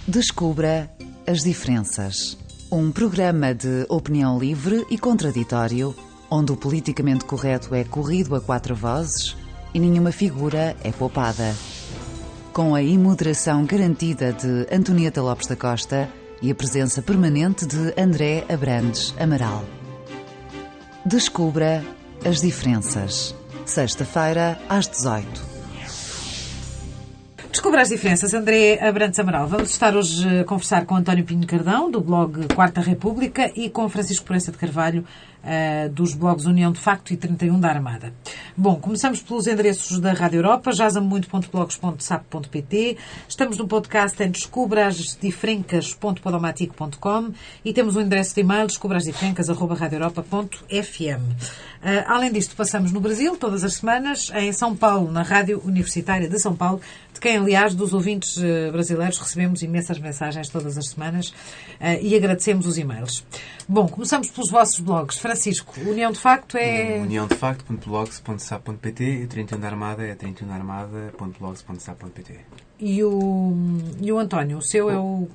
Descubra as diferenças. Um programa de opinião livre e contraditório, onde o politicamente correto é corrido a quatro vozes e nenhuma figura é poupada. Com a imoderação garantida de Antonieta Lopes da Costa e a presença permanente de André Abrantes Amaral. Descubra as diferenças. Sexta-feira, às 18h. Descubra as diferenças. André Abrantes Amaral. Vamos estar hoje a conversar com António Pinho Cardão, do blog Quarta República, e com Francisco Proença de Carvalho, dos blogs União de Facto e 31 da Armada. Bom, começamos pelos endereços da Rádio Europa, jasamomuito.blogs.sap.pt. Estamos no podcast em descubrasdifrencas.podomatic.com e temos o endereço de e-mail descubrasdifrencas@radioeuropa.fm. Além disto, passamos no Brasil, todas as semanas, em São Paulo, na Rádio Universitária de São Paulo, de quem, aliás, dos ouvintes brasileiros, recebemos imensas mensagens todas as semanas e agradecemos os e-mails. Bom, começamos pelos vossos blogs. Francisco, União de Facto é... uniãodefacto.blogs.sap.pt e 31 da Armada é 31daarmada.blogs.sap.pt. E o António, o seu é o...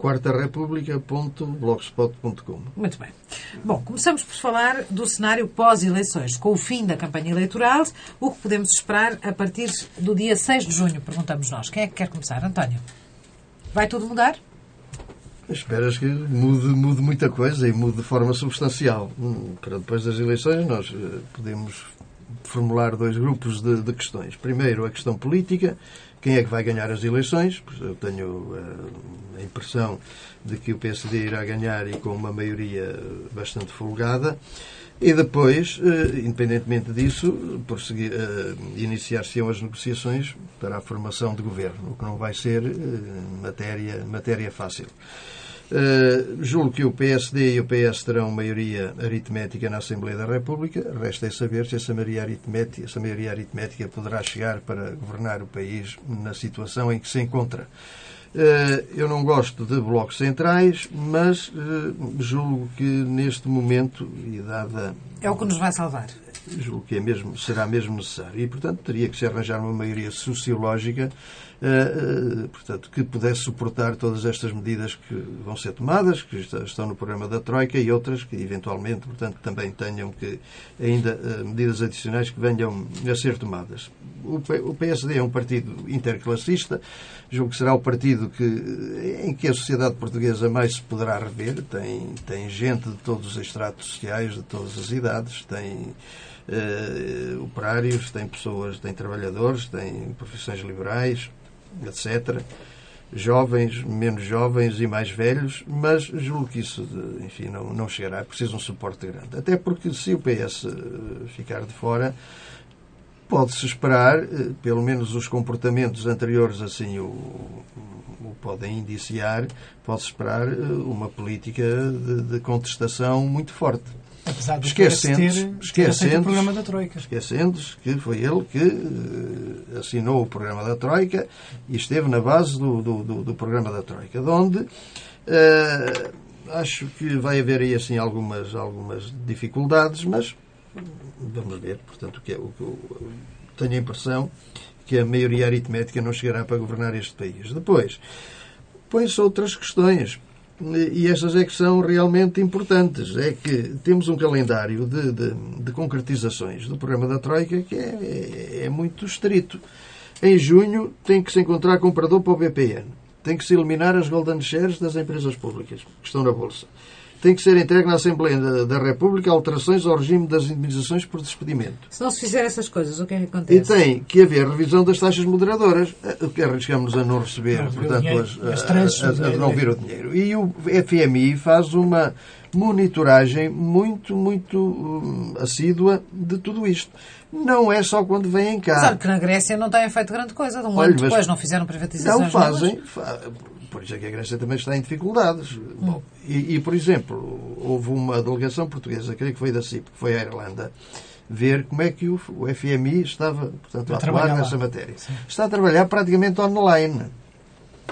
quartarepublica.blogspot.com. Muito bem. Bom, começamos por falar do cenário pós-eleições. Com o fim da campanha eleitoral, o que podemos esperar a partir do dia 6 de junho, perguntamos nós. Quem é que quer começar? António, vai tudo mudar? Esperas que mude muita coisa e mude de forma substancial. Para depois das eleições nós podemos formular dois grupos de questões. Primeiro, a questão política. Quem é que vai ganhar as eleições? Eu tenho a impressão de que o PSD irá ganhar e com uma maioria bastante folgada. E depois, independentemente disso, iniciar-se-ão as negociações para a formação de governo, o que não vai ser matéria fácil. Julgo que o PSD e o PS terão maioria aritmética na Assembleia da República. Resta é saber se essa maioria aritmética poderá chegar para governar o país na situação em que se encontra. Eu não gosto de blocos centrais, mas julgo que neste momento, e dada... É o que nos vai salvar. Julgo que será mesmo necessário. E, portanto, teria que se arranjar uma maioria sociológica que pudesse suportar todas estas medidas que vão ser tomadas, que estão no programa da Troika, e outras que, eventualmente, portanto, também tenham ainda medidas adicionais que venham a ser tomadas. O PSD é um partido interclassista. Julgo que será o partido em que a sociedade portuguesa mais se poderá rever. Tem gente de todos os estratos sociais, de todas as idades, tem operários, tem pessoas, tem trabalhadores, tem profissões liberais, etc. Jovens, menos jovens e mais velhos, mas julgo que isso, enfim, não chegará. É preciso um suporte grande. Até porque se o PS ficar de fora, pode-se esperar, pelo menos os comportamentos anteriores assim o podem indiciar, pode-se esperar uma política de contestação muito forte. Apesar de ter aceito o programa da Troika. Esquecendo-se que foi ele que assinou o programa da Troika e esteve na base do programa da Troika, de onde acho que vai haver aí assim algumas dificuldades, mas vamos ver. Portanto, tenho a impressão que a maioria aritmética não chegará para governar este país. Depois, põe-se outras questões. E estas é que são realmente importantes. É que temos um calendário de concretizações do programa da Troika que é muito estrito. Em junho tem que se encontrar comprador para o BPN. Tem que se eliminar as golden shares das empresas públicas que estão na Bolsa. Tem que ser entregue na Assembleia da República alterações ao regime das indemnizações por despedimento. Se não se fizer essas coisas, o que é que acontece? E tem que haver revisão das taxas moderadoras, o que arriscamos a não receber, portanto, a não vir o dinheiro. E o FMI faz uma monitoragem muito, muito assídua de tudo isto. Não é só quando vêm cá. Sabe que na Grécia não têm feito grande coisa. Ano depois não fizeram privatizações. Não fazem. Por isso é que a Grécia também está em dificuldades. Bom, por exemplo, houve uma delegação portuguesa, creio que foi da CIP, que foi à Irlanda, ver como é que o FMI estava, portanto, a atuar nessa matéria. Sim. Está a trabalhar praticamente online.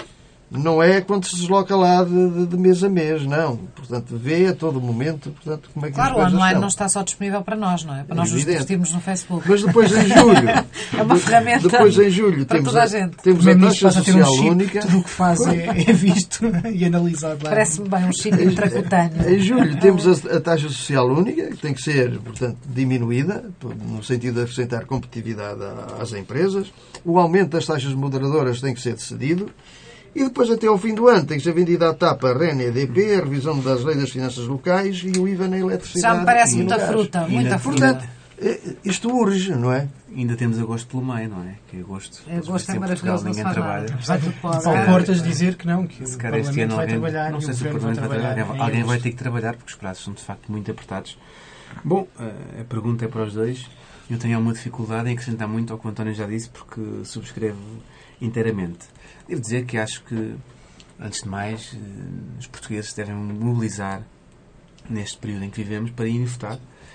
Não é quando se desloca lá de mês a mês, não. Portanto, vê a todo momento, portanto, como é que claro, as coisas o online estão. não está só disponível para nós, não é? Para nós nos divertirmos no Facebook. Mas depois em julho... É uma ferramenta depois em julho para temos toda a gente. Temos a taxa Passa a ter um social chip, única. tudo o que faz é visto e analisado lá. Parece-me bem um chip intracutâneo. Em julho temos a taxa social única, que tem que ser, portanto, diminuída, no sentido de acrescentar competitividade às empresas. O aumento das taxas moderadoras tem que ser decidido. E depois, até ao fim do ano, tem que ser vendida à tapa a REN e a EDP, a revisão das leis das finanças locais e o IVA na eletricidade. Já me parece e no muita gás. fruta, muita Portanto, fruta. isto urge, não é? Ainda temos agosto pelo meio, não é? Que agosto. Agosto é em Portugal maravilhoso, não se ninguém faz trabalha. nada. Apesar de Pode. Paulo Portas dizer que não, que Se o calhar este Parlamento ano vai alguém, trabalhar não e sei o se o Governo vai Parlamento vai trabalhar. trabalhar. Alguém vai ter que trabalhar porque os prazos são de facto muito apertados. Bom, a pergunta é para os dois. Eu tenho alguma dificuldade em acrescentar muito ao que o António já disse porque subscrevo inteiramente. Devo dizer que acho que, antes de mais, os portugueses devem mobilizar neste período em que vivemos para irem votar.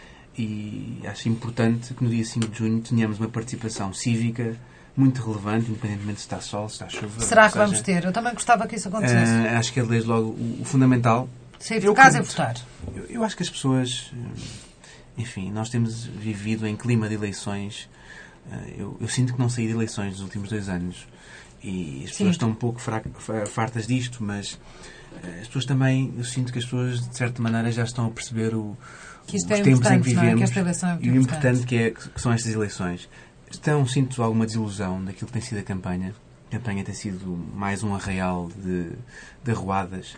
E acho importante que no dia 5 de junho tenhamos uma participação cívica muito relevante, independentemente se está sol, se está chuva. Será que vamos ter? Eu também gostava que isso acontecesse. Acho que é desde logo o fundamental. Sair de casa e votar. Eu acho que as pessoas... Enfim, nós temos vivido em clima de eleições. Eu sinto que não saí de eleições nos últimos 2 anos. E as pessoas estão um pouco fartas disto, mas as pessoas também... Eu sinto que as pessoas, de certa maneira, já estão a perceber que isto os é tempos em que importante, não é? vivemos Que esta eleição é muito e o importante importante. que são estas eleições. Sinto alguma desilusão daquilo que tem sido a campanha. A campanha tem sido mais um arraial de arruadas,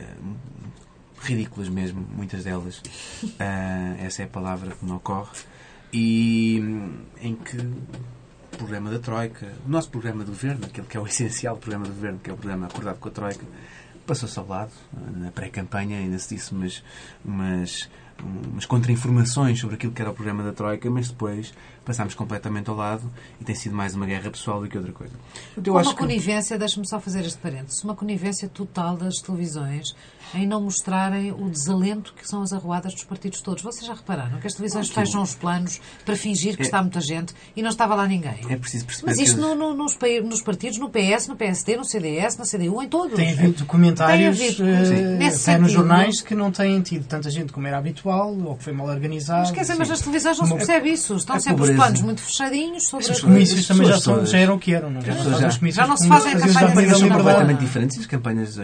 ridículas mesmo, muitas delas. Essa é a palavra que me ocorre. E em que o programa da Troika, o nosso programa do Governo, aquele que é o essencial programa do Governo, que é o programa acordado com a Troika, passou-se ao lado. Na pré-campanha ainda se disse umas contra-informações sobre aquilo que era o programa da Troika, mas depois passámos completamente ao lado e tem sido mais uma guerra pessoal do que outra coisa. Uma conivência, deixa-me só fazer este parênteses, uma conivência total das televisões em não mostrarem o desalento que são as arruadas dos partidos todos. Vocês já repararam que as televisões fecham os planos para fingir que está muita gente e não estava lá ninguém? É preciso perceber. Mas isto nos partidos, no PS, no PSD, no CDS, na CDU, em todos. Tem havido documentários nesse nos sentido, jornais que não têm tido tanta gente como era habitual ou que foi mal organizado. Mas quer dizer, mas nas televisões não se percebe isso. Estão sempre os planos muito fechadinhos sobre os comícios também já eram o que eram. Não? Já não se fazem campanhas são completamente diferentes. As campanhas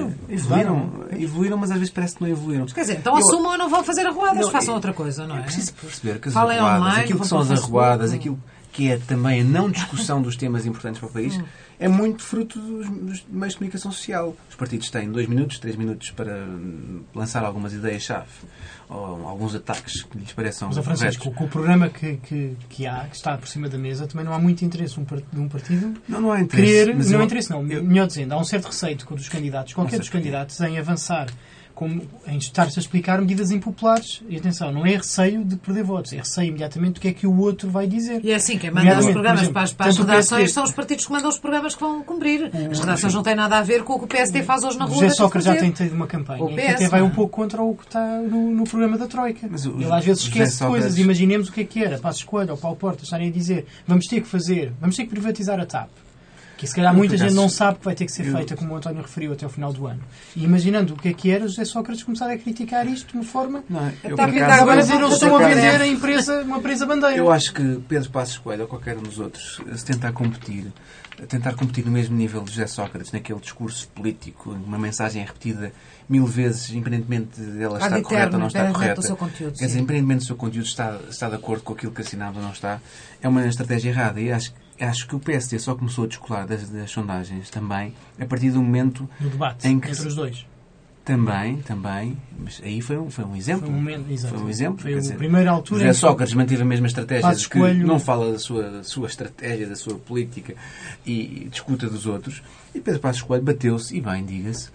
evoluíram, mas às vezes parece que não evoluíram. Quer dizer, então assumam e não vão fazer arruadas, façam outra coisa, não é? É preciso perceber que as Falem arruadas, online, aquilo que são as arruadas, aquilo que é também a não discussão dos temas importantes para o país, é muito fruto dos meios de comunicação social. Os partidos têm 2 minutos, 3 minutos para lançar algumas ideias-chave ou alguns ataques que lhes pareçam corretos. Mas, Francisco, com o programa que está por cima da mesa, também não há muito interesse de um partido não há interesse, melhor dizendo, há um certo receio dos candidatos, qualquer dos candidatos, em avançar em estar-se a explicar medidas impopulares. E atenção, não é receio de perder votos, é receio imediatamente do que é que o outro vai dizer. E é assim, quem manda os programas para as redações são os partidos que mandam os programas que vão cumprir. As redações não têm nada a ver com o que o PSD faz hoje na rua. José Sócrates já tem tido uma campanha que até vai um pouco contra o que está no programa da Troika. Ele às vezes esquece coisas. Imaginemos o que era Passos Coelho ou Paulo Portas estarem a dizer vamos ter que privatizar a TAP. Que se calhar muita gente não sabe que vai ter que ser feita, como o António referiu, até ao final do ano. E imaginando o que era, José Sócrates começar a criticar isto de uma forma... Agora dizer, eles estão a vender uma empresa bandeira. Eu acho que Pedro Passos Coelho ou qualquer um dos outros, se tentar competir no mesmo nível de José Sócrates, naquele discurso político, uma mensagem repetida 1000 vezes, independentemente dela estar correta ou não estar correta. Quer dizer, independentemente do seu conteúdo está de acordo com aquilo que assinamos ou não está, é uma estratégia errada. E acho que o PSD só começou a descolar das sondagens também a partir do momento no debate em que entre os dois. Também, mas aí foi um exemplo. Foi um exemplo. Foi a primeira altura. José Sócrates manteve a mesma estratégia, de que não fala da sua estratégia, da sua política e discuta dos outros. E Pedro Passos Coelho bateu-se, e bem, diga-se,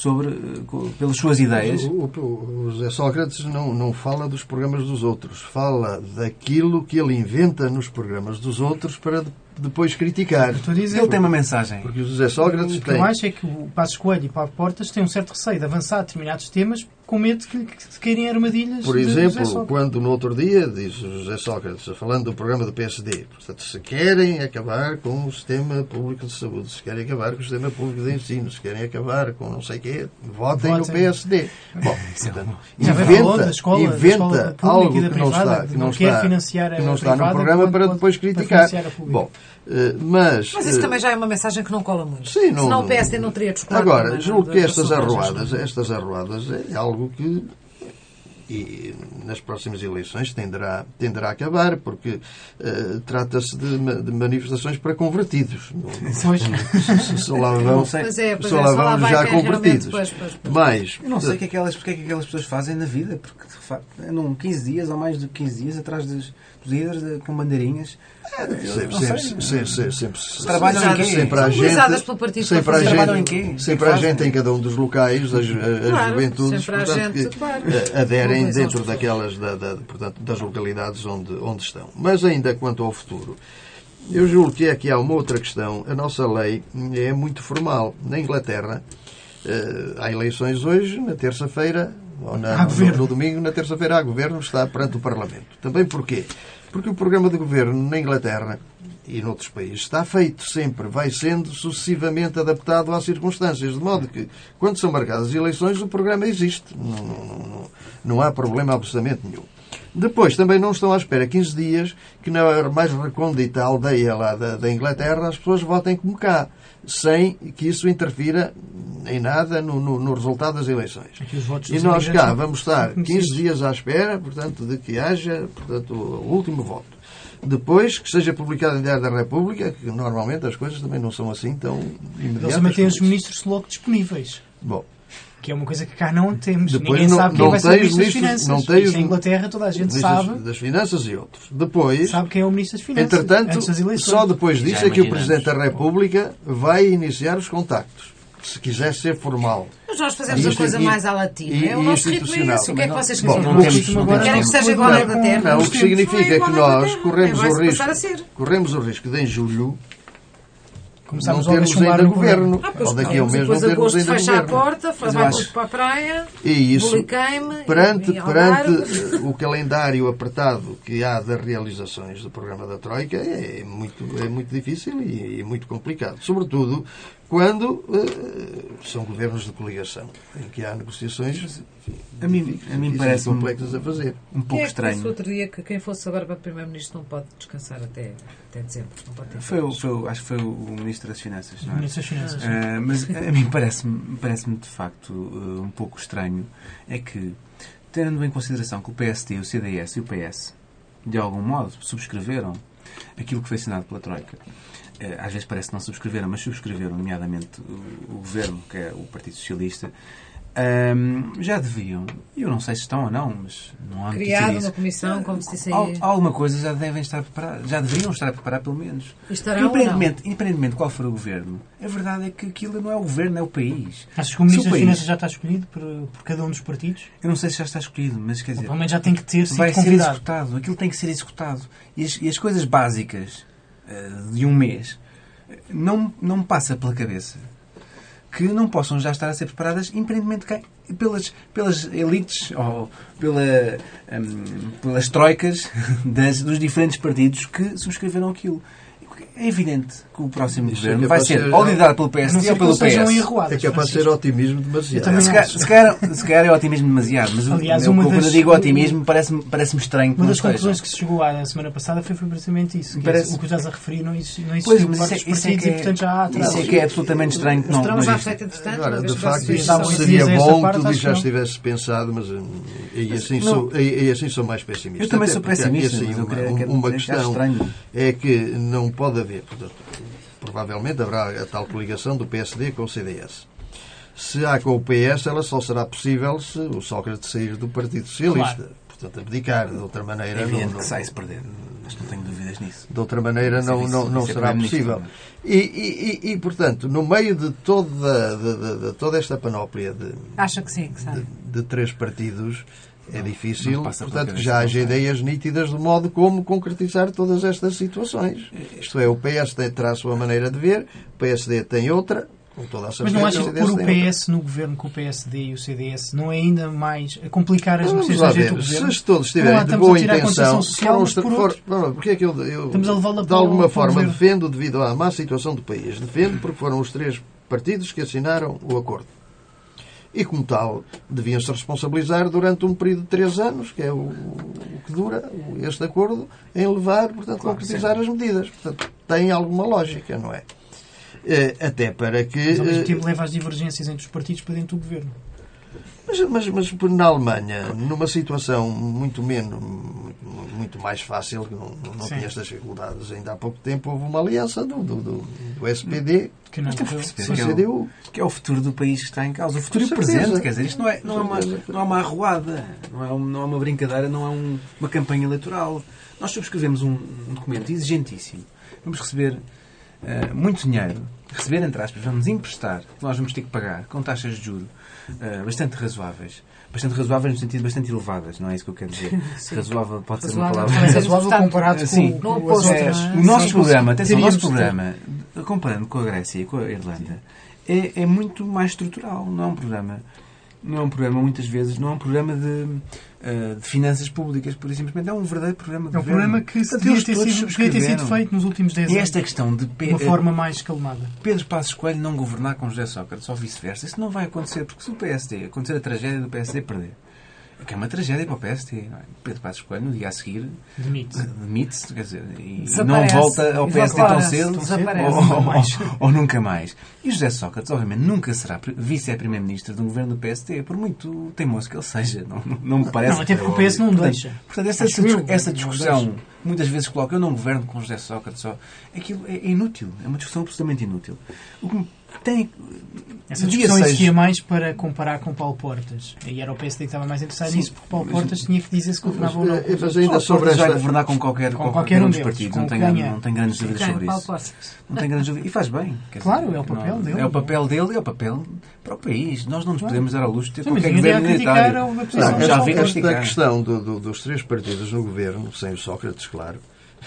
pelas suas ideias. O José Sócrates não fala dos programas dos outros, fala daquilo que ele inventa nos programas dos outros para depois criticar. Ele tem uma mensagem. Porque o José Sócrates o que eu acho é que o Passos Coelho e Paulo Portas têm um certo receio de avançar determinados temas com medo de caírem armadilhas. Por exemplo, quando no outro dia, diz José Sócrates, falando do programa do PSD, portanto, se querem acabar com o sistema público de saúde, se querem acabar com o sistema público de ensino, se querem acabar com não sei o quê, votem no PSD. Bom, portanto, inventa algo que não está no programa para depois criticar. Bom, mas isso também já é uma mensagem que não cola muito. Sim, senão o PSD não teria discutido. Agora, julgo que estas arruadas é algo que nas próximas eleições tenderá a acabar, porque trata-se de manifestações para convertidos. Só lá vamos já convertidos. Mas eu não sei porque é que aquelas pessoas fazem na vida, porque de facto andam 15 dias ou mais de 15 dias atrás dos líderes com bandeirinhas. Sempre há gente em cada um dos locais, as juventudes, aderem dentro daquelas das localidades onde estão. Mas ainda quanto ao futuro, eu julgo que aqui há uma outra questão. A nossa lei é muito formal. Na Inglaterra há eleições hoje, na terça-feira, ou no domingo, na terça-feira há governo, está perante o Parlamento. Também porquê? Porque o programa de governo na Inglaterra e noutros países está feito sempre, vai sendo sucessivamente adaptado às circunstâncias, de modo que, quando são marcadas eleições, o programa existe. Não há problema absolutamente nenhum. Depois, também não estão à espera 15 dias que na mais recôndita aldeia lá da Inglaterra as pessoas votem como cá, sem que isso interfira em nada no resultado das eleições. E nós cá vamos estar 15 dias à espera, portanto, de que haja o último voto. Depois, que seja publicado em Diário da República, que normalmente as coisas também não são assim tão imediatas. Eles mantêm os ministros logo disponíveis. Bom. Que é uma coisa que cá não temos. Depois, ninguém sabe quem vai ser o Ministro das Finanças. Isso em Inglaterra toda a gente sabe. Das Finanças e outros. Depois, sabe quem é o Ministro das Finanças. Entretanto, só depois disso é que o Presidente da República vai iniciar os contactos. Se quiser ser formal. Mas nós fazemos a coisa mais à latina. É o nosso ritmo é esse. O que é que vocês quiserem? Querem que seja igual à Inglaterra? Não, o que significa que nós corremos o risco de, em julho, começamos não termos ainda governo. Ou daqui a um mês não termos ainda governo. Fecha a porta, vai para a praia, e isso, perante o calendário apertado que há das realizações do programa da Troika, é muito difícil e muito complicado. Sobretudo quando são governos de coligação, em que há negociações a mim parece complexas a fazer. Um pouco estranho. Quem outro dia que quem fosse agora para Primeiro-Ministro não pode descansar até dezembro. Não pode ter acho que foi o Ministro das Finanças, não é? Ministro das Finanças. Mas a mim parece-me de facto um pouco estranho é que, tendo em consideração que o PSD, o CDS e o PS de algum modo subscreveram aquilo que foi assinado pela Troika, às vezes parece que não subscreveram, mas subscreveram, nomeadamente o Governo, que é o Partido Socialista, já deviam, eu não sei se estão ou não, mas não há notícia criado disso. Uma comissão, como se disse aí. Alguma coisa já devem estar preparados, já deveriam estar a preparar pelo menos. Independentemente de qual for o Governo, a verdade é que aquilo não é o Governo, é o país. Achas que o Ministro das Finanças já está escolhido por cada um dos partidos? Eu não sei se já está escolhido, mas quer dizer... Provavelmente já tem que ter sido vai convidado. Ser executado, aquilo tem que ser executado. E as coisas básicas de um mês não me passa pela cabeça que não possam já estar a ser preparadas, independentemente de pelas elites ou pelas troicas dos diferentes partidos que subscreveram aquilo. É evidente que o próximo governo vai ser ou liderado pelo PSD ou pelo PS. É capaz de ser otimismo demasiado. Se calhar é otimismo demasiado, mas quando eu digo otimismo parece-me estranho. Uma das conclusões que se chegou à semana passada foi precisamente isso. O que estás a referir não existiu isso é que é absolutamente estranho. Agora, de facto, isso seria bom que tudo já estivesse pensado, mas e assim sou mais pessimista. Eu também sou pessimista. Uma questão é que não pode haver, portanto, provavelmente haverá a tal coligação do PSD com o CDS. Se há com o PS, ela só será possível se o Sócrates sair do Partido Socialista. Claro. Portanto, abdicar. De outra maneira... É evidente que sai-se perder. Mas não tenho dúvidas nisso. De outra maneira não será possível. E, portanto, no meio de toda esta panóplia acha que sim, que sabe. De três partidos... É difícil, portanto, que já haja ideias nítidas do modo como concretizar todas estas situações. Isto é, o PS terá a sua maneira de ver, o PSD tem outra, Com toda a certeza. Mas não acha que pôr o PS no governo com o PSD e o CDS não é ainda mais a complicar as negociações entre o governo? Se todos estiverem de boa intenção, porque é que eu de alguma forma defendo devido à má situação do país? Defendo porque foram os 3 partidos que assinaram o acordo. E, como tal, deviam-se responsabilizar durante um período de 3 anos, que é o que dura este acordo, em levar, portanto, concretizar as medidas. Portanto, tem alguma lógica, não é? Até para que... Mas, ao mesmo tempo, leva as divergências entre os partidos para dentro do governo. Mas na Alemanha, numa situação muito mais fácil, que não tinha estas dificuldades, ainda há pouco tempo houve uma aliança do SPD que não CDU, que é o futuro do país que está em causa. O futuro e o presente, quer dizer, isto não é uma arruada, não é uma brincadeira, não é uma campanha eleitoral. Nós subscrevemos um documento exigentíssimo. Vamos receber muito dinheiro, receber, entre aspas, vamos emprestar, que nós vamos ter que pagar, com taxas de juros bastante razoáveis. Bastante razoáveis no sentido bastante elevadas, não é isso que eu quero dizer. Razoável pode ser uma palavra. Razoável comparado com as outras. O nosso programa, atenção, o nosso programa, comparando com a Grécia e com a Irlanda, é muito mais estrutural. Não é um programa, muitas vezes, não é um programa de finanças públicas, por isso simplesmente é um verdadeiro programa de governo. É um programa que devia ter sido feito nos últimos 10 anos. E esta questão de uma forma mais calmada. Pedro Passos Coelho não governar com José Sócrates ou vice-versa, isso não vai acontecer, porque se o PSD acontecer a tragédia do PSD perder, que é uma tragédia para o PSD, não é? Pedro Passos Coelho, no dia a seguir, demite-se, quer dizer, e não volta ao PSD tão cedo, ou nunca mais. E José Sócrates, obviamente, nunca será vice-primeiro-ministro de um governo do PSD, por muito teimoso que ele seja. Não me parece. Não, até porque o PS não deixa. Portanto, essa discussão, muitas vezes coloca, eu não governo com José Sócrates, aquilo é inútil, é uma discussão absolutamente inútil. O que essa discussão existia mais para comparar com Paulo Portas. E era o PSD que estava mais interessado nisso, porque Paulo Portas tinha que dizer se governava ou não. Mas ainda sobre vai governar com qualquer um dos partidos. Não tem grandes dúvidas sobre isso. Não tem grandes dúvidas. E faz bem. Claro, é o papel dele. É o papel dele e é o papel para o país. Nós não nos podemos dar ao luxo de ter qualquer governo unitário. A questão dos 3 partidos no governo, sem o Sócrates, claro,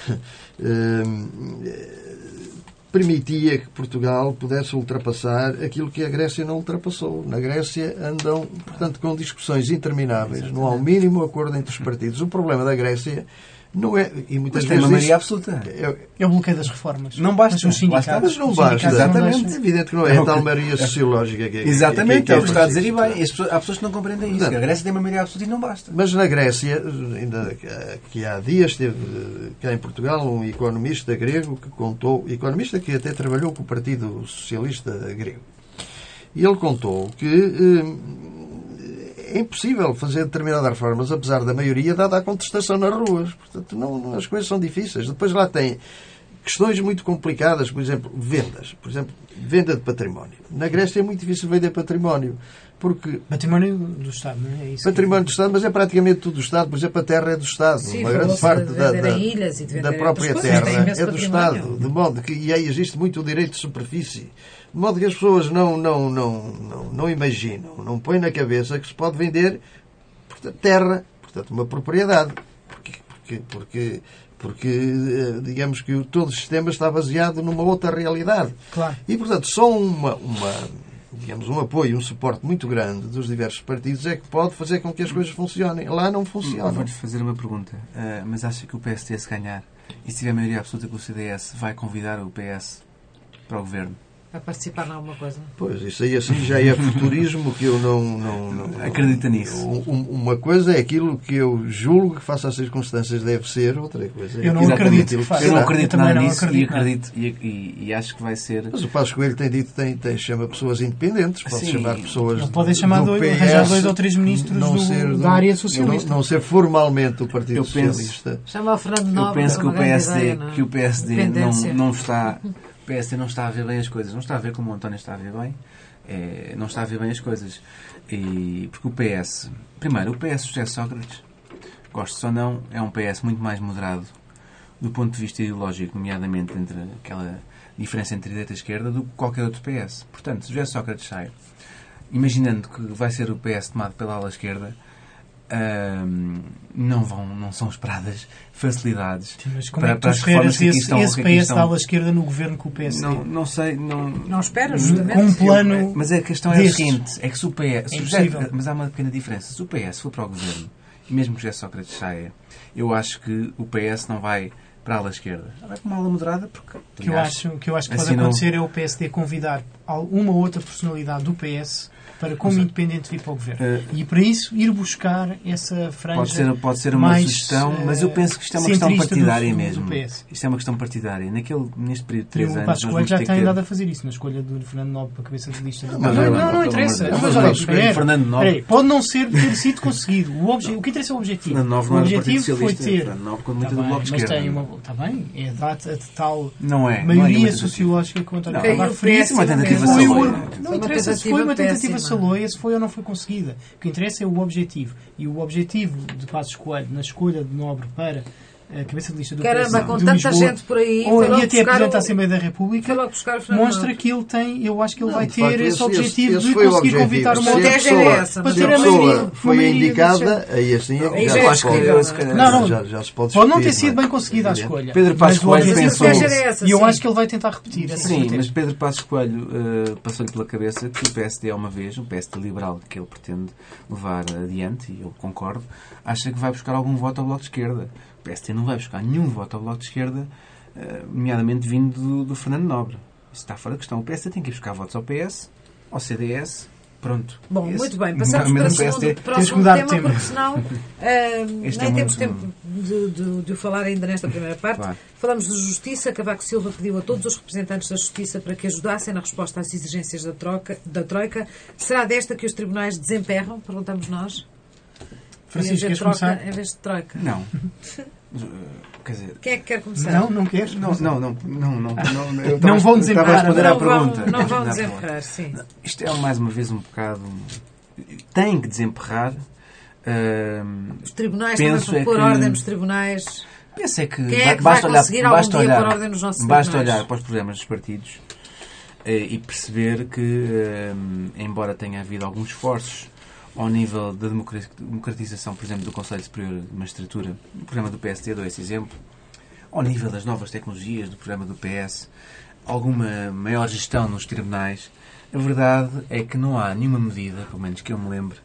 permitia que Portugal pudesse ultrapassar aquilo que a Grécia não ultrapassou. Na Grécia andam, portanto, com discussões intermináveis. Exatamente. Não há o mínimo acordo entre os partidos. O problema da Grécia não é... E muitas vezes tem uma maioria absoluta. É o bloqueio das reformas. Não basta. Mas não basta. Exatamente. É evidente que não é a tal maioria sociológica que é. Exatamente. É o que está a dizer e bem. Há pessoas que não compreendem isso. A Grécia tem uma maioria absoluta e não basta. Mas na Grécia, ainda que há dias esteve cá em Portugal um economista grego que contou, economista que até trabalhou com o Partido Socialista grego. E ele contou que é impossível fazer determinadas reformas, apesar da maioria, dada a contestação nas ruas. Portanto, as coisas são difíceis. Depois lá tem questões muito complicadas, por exemplo, vendas. Por exemplo, venda de património. Na Grécia é muito difícil vender património. Porque património do Estado, não é isso? Património do Estado, mas é praticamente tudo do Estado. Por exemplo, a terra é do Estado. Sim, uma grande parte da própria terra é do Estado. De modo que e aí existe muito o direito de superfície. De modo que as pessoas não imaginam, não põem na cabeça que se pode vender, portanto, terra, portanto, uma propriedade. Porque digamos que todo o sistema está baseado numa outra realidade. Claro. E, portanto, só digamos, um apoio, um suporte muito grande dos diversos partidos é que pode fazer com que as coisas funcionem. Lá não funcionam. Vou-lhe fazer uma pergunta. Mas acha que o PSD, se ganhar, e se tiver maioria absoluta com o CDS, vai convidar o PS para o governo? A participar em alguma coisa? Pois, isso aí assim já é futurismo que eu não acredita nisso. Uma coisa é aquilo que eu julgo que face às circunstâncias deve ser, outra coisa é eu não acredito. Eu não acredito nada nisso e acho que vai ser... Mas o Passos Coelho tem dito chama pessoas independentes, pode chamar pessoas não podem chamar arranjar 2 ou 3 ministros da área socialista. Não ser formalmente o Partido Socialista. Chama o Fernando Nobre. Eu penso que o PSD não está... O PSD não está a ver bem as coisas. Não está a ver como o António está a ver bem. Não está a ver bem as coisas. Porque o PS... Primeiro, o PS José Sócrates, gosto ou não, é um PS muito mais moderado do ponto de vista ideológico, nomeadamente entre aquela diferença entre direita e esquerda, do que qualquer outro PS. Portanto, se José Sócrates sai, imaginando que vai ser o PS tomado pela ala esquerda, não são esperadas facilidades. Sim, mas como para as reformas que aqui estão. Esse PS da ala esquerda no governo com o PSD? Não sei. Não espera, justamente. Com um plano. Mas a questão é a seguinte: é que se o PS. Mas há uma pequena diferença. Se o PS for para o governo, e mesmo que José Sócrates saia, eu acho que o PS não vai para a ala esquerda. Vai para uma ala moderada, porque. O que eu acho que pode acontecer é o PSD convidar uma ou outra personalidade do PS para, como independente, vir para o governo. E para isso, ir buscar essa franja. Pode ser uma sugestão, mas eu penso que isto é uma questão partidária mesmo. Do PS. Isto é uma questão partidária. Neste período de 3 anos. O Passos Coelho já tem andado a fazer isso na escolha do Fernando Nobre para a cabeça de lista. Não interessa. Fernando Nobre. Pode não ter sido conseguido. O que interessa é o objetivo. O objetivo foi ter. Mas tem uma. Está bem, é data de tal maioria sociológica que o António Costa fez. Uma tentativa não interessa se foi uma tentativa Saloia, se foi ou não foi conseguida. O que interessa é o objetivo. E o objetivo de Passos Coelho na escolha de Nobre para a cabeça de lista do PS com tanta Lisboa, gente por aí, e até Presidente da Assembleia da República, mostra Nobre. Que ele tem, eu acho que ele vai ter esse objetivo de conseguir convidar uma outra pessoa para ter a maioria. Foi indicada, aí assim já se pode não ter sido bem conseguida a escolha. Pedro Passos Coelho pensou. E eu acho que ele vai tentar repetir essa Sim, mas Pedro Passos Coelho passou-lhe pela cabeça que o PSD é uma vez, um PSD liberal que ele pretende levar adiante, e eu concordo, acha que vai buscar algum voto ao Bloco de Esquerda. O PSD não vai buscar nenhum voto ao Bloco de Esquerda, nomeadamente vindo do Fernando Nobre. Isso está fora de questão. O PSD tem que ir buscar votos ao PS, ao CDS. Pronto. Bom, muito bem. Passamos para o próximo tema, porque senão nem temos tempo de falar ainda nesta primeira parte. Claro. Falamos de Justiça. Cavaco Silva pediu a todos os representantes da Justiça para que ajudassem na resposta às exigências da Troika. Será desta que os tribunais desemperram? Perguntamos nós. Francisco, queres começar? Em vez de Troika. Não. Quer dizer, quem é que quer começar? Não queres? Não vão desemperrar. Estava a responder à pergunta. Não vão desemperrar, sim. Isto é mais uma vez um bocado. Tem que desemperrar. Os tribunais também vão pôr ordem nos tribunais. Penso é que quem é que vai conseguir algum dia pôr ordem nos nossos tribunais? Basta olhar para os programas dos partidos e perceber que, embora tenha havido alguns esforços ao nível da democratização, por exemplo, do Conselho Superior de Magistratura, o programa do PSD dou esse exemplo, ao nível das novas tecnologias do programa do PS, alguma maior gestão nos tribunais, a verdade é que não há nenhuma medida, pelo menos que eu me lembre,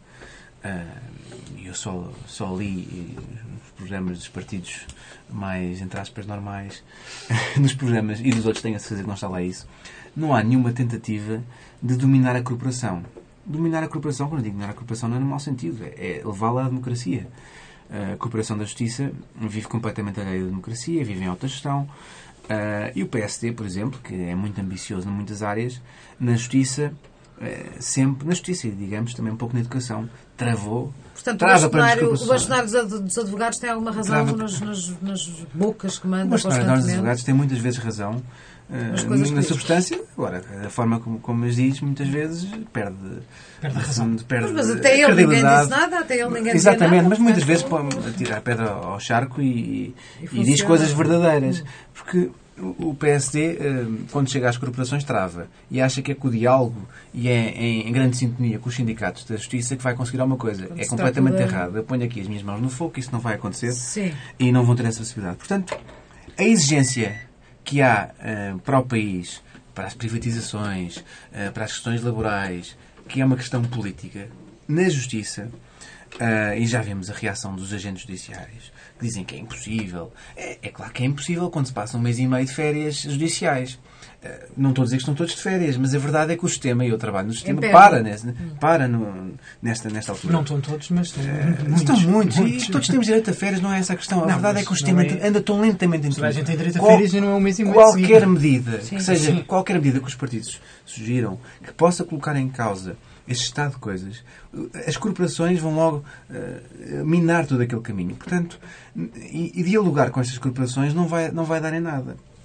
eu só li os programas dos partidos mais, entre aspas, normais, nos programas, e dos outros tenho a certeza que não está lá isso, não há nenhuma tentativa de dominar a corporação. Dominar a corporação, quando eu digo dominar a corporação, não é no mau sentido, é levá-la à democracia. A Corporação da Justiça vive completamente alheia da democracia, vive em autogestão. E o PSD, por exemplo, que é muito ambicioso em muitas áreas, na Justiça, sempre na Justiça, e digamos também um pouco na educação, travou. Portanto, o bastonário dos advogados tem alguma razão nas bocas que manda constantemente? O bastonário dos advogados tem muitas vezes razão. Na substância, agora, a forma como as diz, muitas vezes perde a razão. Mas até ele ninguém disse nada, até ele ninguém disse nada. Exatamente, mas muitas vezes tira a pedra ao charco e diz coisas verdadeiras. Porque o PSD, quando chega às corporações, trava e acha que é com o diálogo e é em grande sintonia com os sindicatos da Justiça que vai conseguir alguma coisa. É completamente errado. Eu ponho aqui as minhas mãos no fogo, que isso não vai acontecer. Sim. E não vão ter essa possibilidade. Portanto, a exigência que há para o país, para as privatizações, para as questões laborais, que é uma questão política, na Justiça, e já vemos a reação dos agentes judiciários, que dizem que é impossível. É claro que é impossível quando se passa um mês e meio de férias judiciais. Não estou a dizer que estão todos de férias, mas a verdade é que o sistema, e eu trabalho no sistema, para nesta altura. Não estão todos, mas estão muitos. E todos temos direito a férias, não é essa a questão. A verdade é que o sistema anda tão lentamente em tudo. A gente tem direito a férias e não é um mês e meio. Qualquer medida que os partidos sugiram que possa colocar em causa este estado de coisas, as corporações vão logo minar todo aquele caminho. Portanto, e dialogar com estas corporações não vai dar em nada.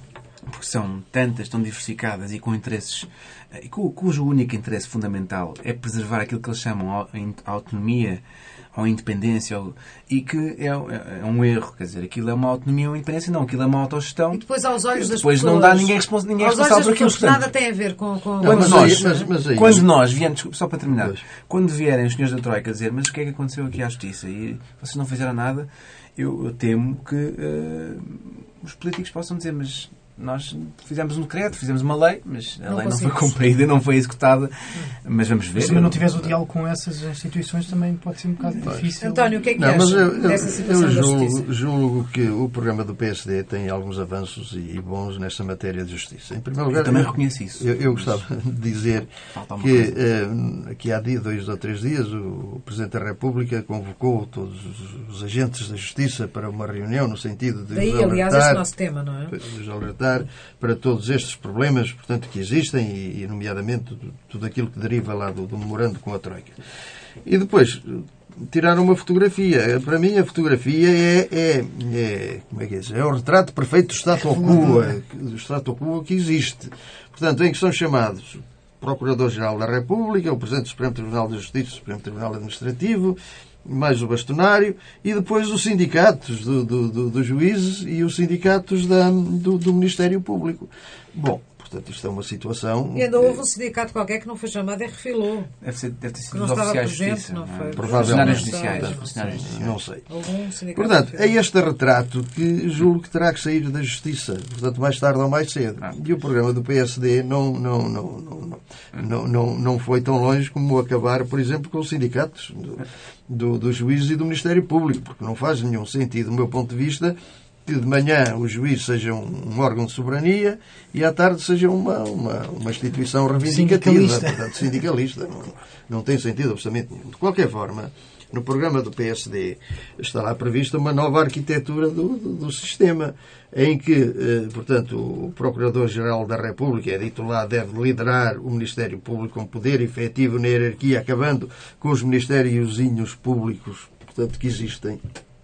porque são tantas, tão diversificadas e com interesses, cujo único interesse fundamental é preservar aquilo que eles chamam a autonomia ou a independência, e que é um erro. Quer dizer, aquilo é uma autonomia ou independência, não, aquilo é uma autogestão. E depois, aos olhos das pessoas, não dá ninguém responsável por aquilo. Nada tem a ver com... Quando nós viemos, só para terminar, quando vierem os senhores da Troika dizer, mas o que é que aconteceu aqui à Justiça e vocês não fizeram nada, eu temo que os políticos possam dizer, mas nós fizemos um decreto, fizemos uma lei, mas a lei não foi cumprida, não foi executada. Mas vamos ver. Se não tiveres o diálogo com essas instituições, também pode ser um bocado difícil. António, o que é que acha dessa situação da Justiça? Eu julgo que o programa do PSD tem alguns avanços e bons nesta matéria de justiça. Em primeiro lugar, eu também reconheço isso. Eu gostava de dizer que há 2 ou 3 dias o Presidente da República convocou todos os agentes da Justiça para uma reunião no sentido de daí, aliás, esse nosso tema, não é? Para todos estes problemas, portanto, que existem e nomeadamente, tudo aquilo que deriva lá do memorando com a Troika. E depois, tiraram uma fotografia. Para mim, a fotografia como é que é o retrato perfeito do status quo que existe. Portanto, em que são chamados o Procurador-Geral da República, o Presidente do Supremo Tribunal de Justiça, o Supremo Tribunal Administrativo, mais o bastonário, e depois os sindicatos dos juízes e os sindicatos do Ministério Público. Bom, portanto, isto é uma situação... E ainda houve um sindicato qualquer que não foi chamado e refilou. Deve ter sido os oficiais de justiça. Não foi? Provavelmente. Judiciais. Não sei. Portanto, é este retrato que julgo que terá que sair da Justiça. Portanto, mais tarde ou mais cedo. E o programa do PSD não foi tão longe como acabar, por exemplo, com os sindicatos dos juízes e do Ministério Público, porque não faz nenhum sentido, do meu ponto de vista, que de manhã o juiz seja um órgão de soberania e à tarde seja uma instituição reivindicativa, portanto, sindicalista. Não tem sentido absolutamente nenhum. De qualquer forma, no programa do PSD está lá prevista uma nova arquitetura do sistema, em que, portanto, o Procurador-Geral da República, é dito lá, deve liderar o Ministério Público com poder efetivo na hierarquia, acabando com os ministériozinhos públicos, portanto, que existem.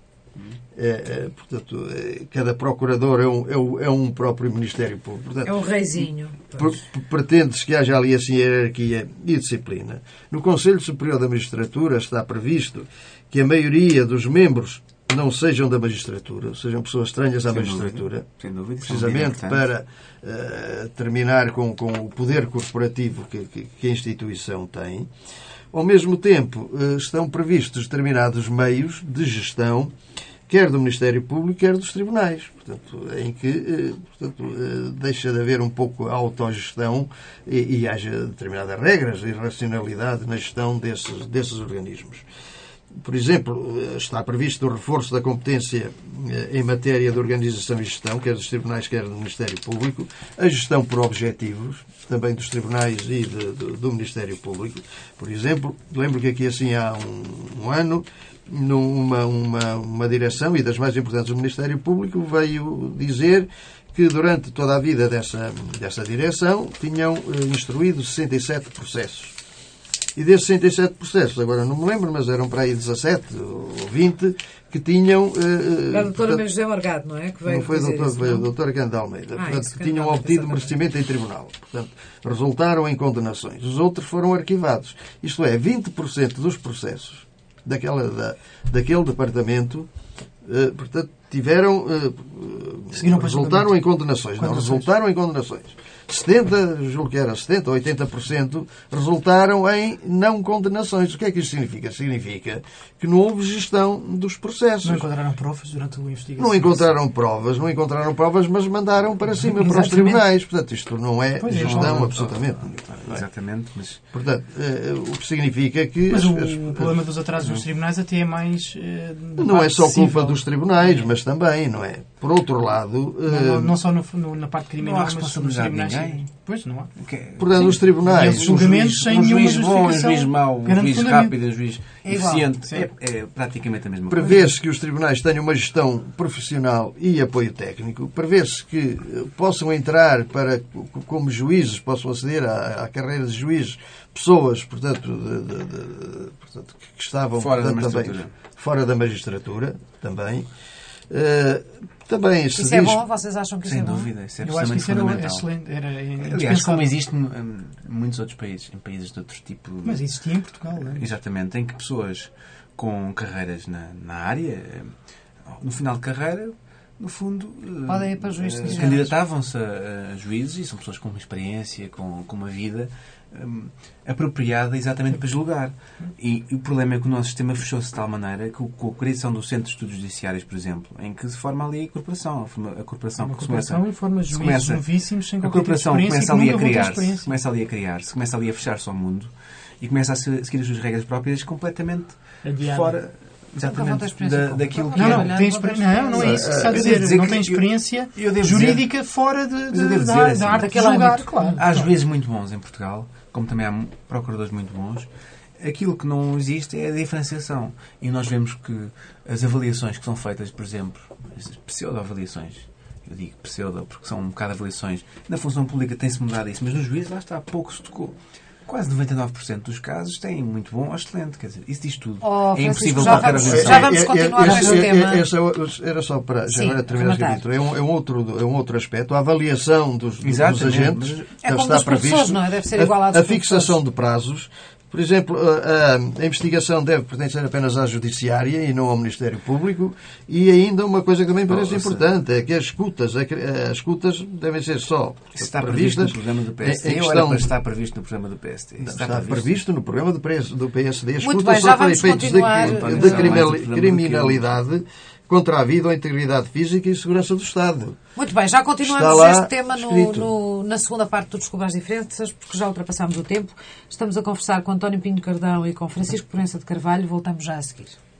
Portanto, cada procurador é um próprio Ministério Público. Portanto, é um reizinho. Pretende-se que haja ali assim hierarquia e disciplina. No Conselho Superior da Magistratura está previsto que a maioria dos membros não sejam da magistratura, sejam pessoas estranhas à magistratura, sem dúvida, precisamente para terminar com o poder corporativo que a instituição tem. Ao mesmo tempo, estão previstos determinados meios de gestão, quer do Ministério Público, quer dos tribunais. Portanto, em que deixa de haver um pouco a autogestão e haja determinadas regras e racionalidade na gestão desses organismos. Por exemplo, está previsto o reforço da competência em matéria de organização e gestão, quer dos tribunais, quer do Ministério Público, a gestão por objetivos, também dos tribunais e do Ministério Público. Por exemplo, lembro que aqui assim há um ano, uma direção, e das mais importantes do Ministério Público, veio dizer que durante toda a vida dessa direção tinham instruído 67 processos. E desses 67 processos, agora não me lembro, mas eram para aí 17 ou 20, que tinham... a doutora José Morgado, não é? Que veio não foi dizer isso, foi a doutora Cândido Almeida. Portanto, que tinham obtido merecimento em tribunal. Portanto, resultaram em condenações. Os outros foram arquivados. Isto é, 20% dos processos daquele departamento, portanto, resultaram em condenações. Não resultaram em condenações. 70, julgo que era 70 ou 80%, resultaram em não condenações. O que é que isto significa? Significa que não houve gestão dos processos. Não encontraram provas durante a investigação? Não encontraram provas, mas mandaram para cima, para os tribunais. Portanto, isto não é gestão absolutamente. Exatamente. Mas... Portanto, o que significa que... Mas o problema dos atrasos dos tribunais até é mais... não é só culpa dos tribunais, mas também, não é? Por outro lado... Não só na parte criminal, mas nos tribunais. Pois, não há. Portanto, os tribunais... julgamentos sem nenhuma justificação. Um juiz mau, um juiz rápido, um juiz eficiente. É praticamente a mesma coisa. Prevê-se que os tribunais tenham uma gestão profissional e apoio técnico. Prevê-se que possam entrar como juízes, possam aceder à carreira de juízes, pessoas, portanto, que estavam fora fora da magistratura também. Também isso é bom? Vocês acham que isso é bom? Sem dúvida, isso é eu acho que isso fundamental. Excelente, aliás, como existe em muitos outros países, em países de outro tipo... Mas existia em Portugal, não é? Exatamente, em que pessoas com carreiras na área, no final de carreira, no fundo, podem ir para juízes, candidatavam-se a juízes, e são pessoas com uma experiência, com uma vida apropriada exatamente para julgar. E o problema é que o nosso sistema fechou-se de tal maneira que com a criação do Centro de Estudos Judiciários, por exemplo, em que se forma ali a corporação que começa e forma juízes novíssimos sem qualquer corporação tipo de começa ali a criar-se, começa ali a criar-se, começa ali a fechar-se ao mundo e começa a seguir as suas regras próprias completamente fora. Exatamente, daquilo que não é isso que está a dizer. Não tem experiência jurídica fora da arte de julgar, claro. Há juízes muito bons em Portugal, como também há procuradores muito bons. Aquilo que não existe é a diferenciação. E nós vemos que as avaliações que são feitas, por exemplo, as pseudo-avaliações, eu digo pseudo porque são um bocado avaliações, na função pública tem-se mudado isso, mas nos juízes lá está, pouco se tocou. Quase 99% dos casos têm muito bom ou excelente. Quer dizer, isso diz tudo. É impossível qualquer avaliação. Já vamos continuar com este tema. Era só para terminar, é um outro aspecto. A avaliação dos agentes deve estar previsto. Não é? Deve ser igual a fixação de prazos. Por exemplo, a investigação deve pertencer apenas à Judiciária e não ao Ministério Público. E ainda uma coisa que também parece importante é que as escutas devem ser só está previsto no programa do PSD ou era para estar previsto no programa do PSD? Está previsto no programa do PSD. As escutas só para efeitos de criminalidade contra a vida ou a integridade física e segurança do Estado. Muito bem, já continuamos este tema na segunda parte do Descobrir as Diferenças, porque já ultrapassámos o tempo. Estamos a conversar com António Pinho Cardão e com Francisco Proença de Carvalho. Voltamos já a seguir.